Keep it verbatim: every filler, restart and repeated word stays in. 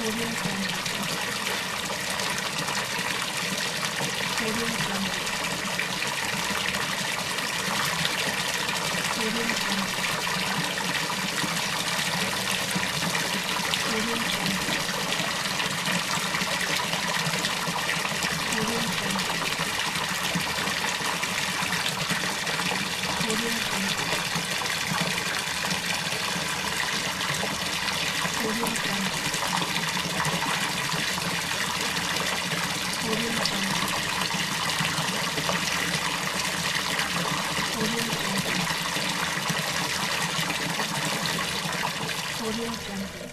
Audio Jungle. Audio Jungle. Audio Jungle. Audio Jungle. Audio Jungle. Audio Jungle. Audio Jungle. Audio Jungle. Audio Jungle. Audio Jungle.